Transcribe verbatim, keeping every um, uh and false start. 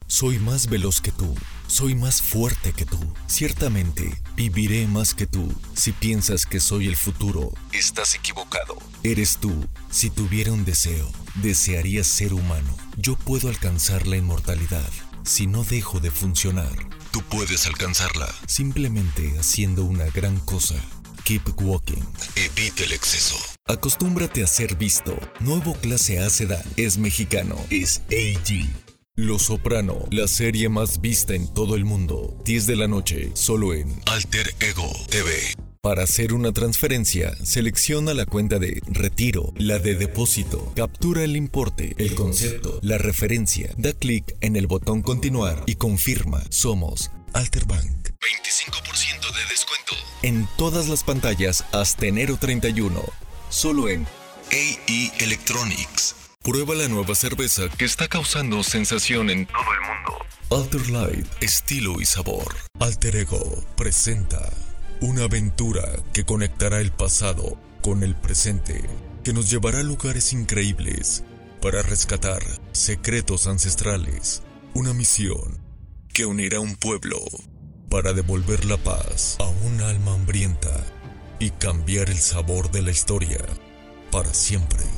Soy más veloz que tú. Soy más fuerte que tú. Ciertamente, viviré más que tú. Si piensas que soy el futuro, estás equivocado. Eres tú. Si tuviera un deseo, desearía ser humano. Yo puedo alcanzar la inmortalidad si no dejo de funcionar. Tú puedes alcanzarla simplemente haciendo una gran cosa. Keep walking. Evite el exceso. Acostúmbrate a ser visto. Nuevo clase A sedán. Es mexicano. Es A G. Los Soprano, la serie más vista en todo el mundo. diez de la noche, solo en Alter Ego T V. Para hacer una transferencia, selecciona la cuenta de retiro, la de depósito, captura el importe, el concepto, la referencia, da clic en el botón continuar y confirma. Somos Alterbank. veinticinco por ciento de descuento en todas las pantallas hasta enero treinta y uno. Solo en A E Electronics. Prueba la nueva cerveza que está causando sensación en todo el mundo. Alter Light, estilo y sabor. Alter Ego presenta una aventura que conectará el pasado con el presente, que nos llevará a lugares increíbles para rescatar secretos ancestrales. Una misión que unirá un pueblo para devolver la paz a un alma hambrienta y cambiar el sabor de la historia para siempre.